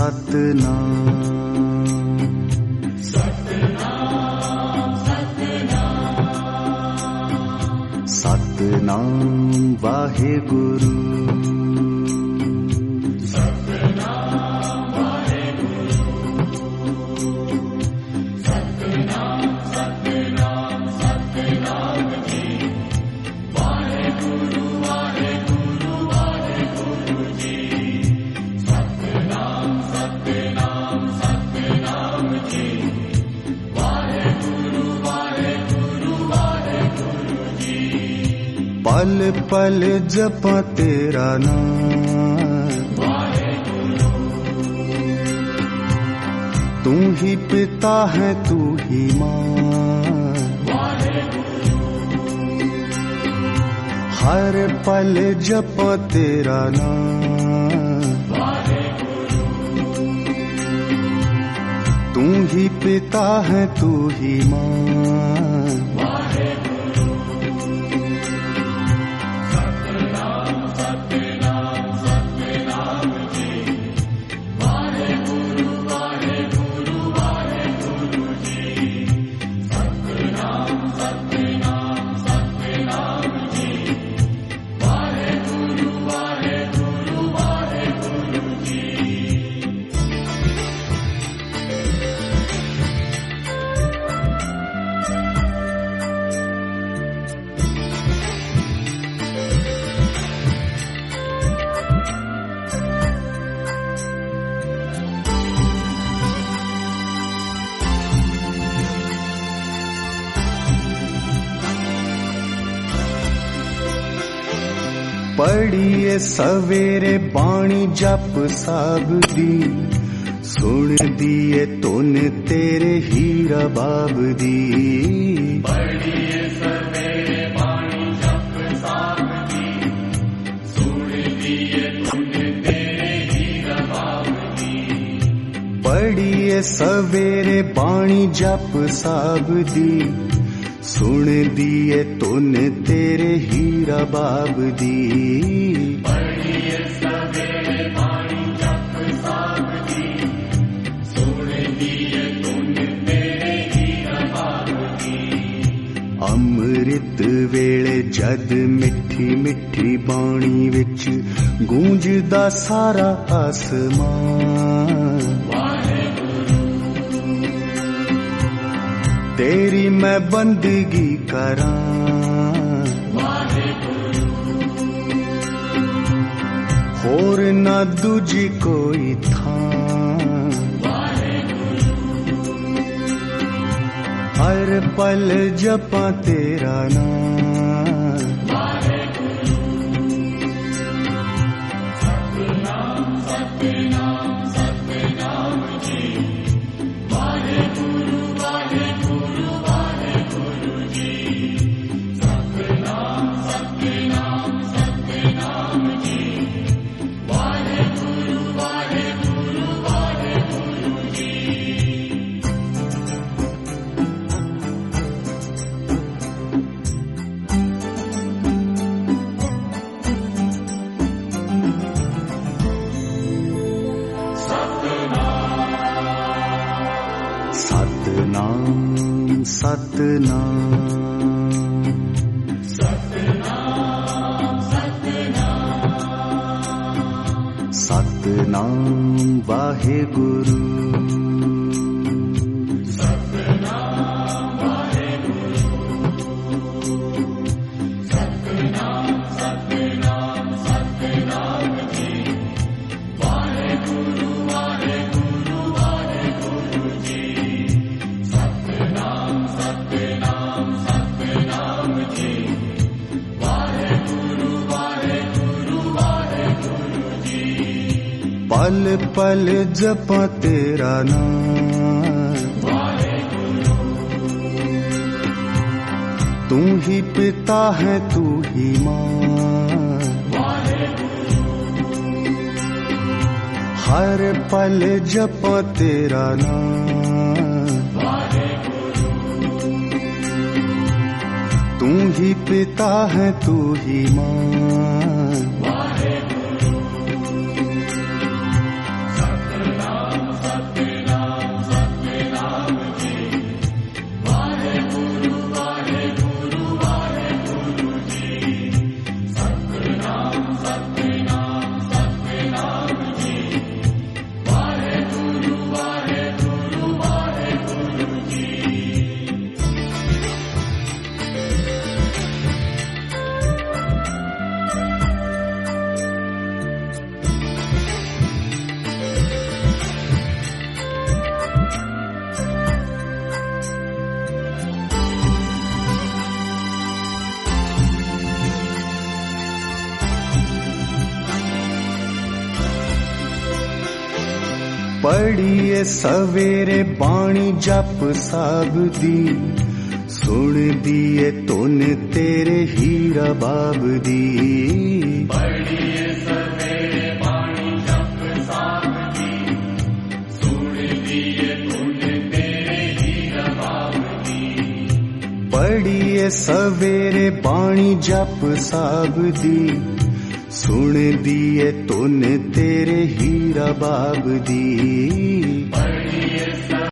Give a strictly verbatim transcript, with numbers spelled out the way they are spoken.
सतनाम सतनाम वाहेगुरु पल पल जपा तेरा नाम तू ही पिता है तू ही माँ हर पल जपा तेरा नाम तू ही पिता है तू ही माँ पढ़िए सवेरे बाणी जप सब दी सुन दिए तोने तेरे हीरा बाब दी पढ़िए सवेरे बाणी जप सब दी सुन दिए तोने तेरे हीरा बाब दी पढ़िए सवेरे बाणी जप सब दी सुन दिए तोने तेरे हीरा बाब दी पढ़िए सवेरे बाणी जप सब दी सुन दिए तोने तेरे हीरा बाब दी अमृत वेले जद मिठी मिठी बाणी विच गूंजदा सारा आसमान तेरी मैं बंदगी करां होर ना दूजी कोई थां हर पल जपा तेरा नाम सतनाम सतनाम सतनाम जी वाहेगुरु वाहेगुरु वाहेगुरु जी सतनाम सतनाम सतनाम जी वाहेगुरु वाहेगुरु वाहेगुरु जी सतनाम सतनाम सतनाम सतनाम सतनाम वाहेगुरु सतनाम वाहेगुरु सतनाम सतनाम सतनाम जी वाहेगुरु वाहेगुरु वाहेगुरु जी सतनाम सतनाम सतनाम जी वाहेगुरु वाहेगुरु वाहेगुरु जी पल पल जपा तेरा नाम तू ही पिता है तू ही माँ हर पल जपा तेरा नाम तू ही पिता है तू ही माँ सतनाम पढ़िए सवेरे बाणी जप साब दी, सुन दिए तोने तेरे हीरा बाब दी। पढ़िए सवेरे बाणी जप साब दी, सुन दिए तोने तेरे हीरा बाब दी। पढ़िए सवेरे बाणी जप साब दी, सुन दिए तोने तेरे हीरा बाब दी।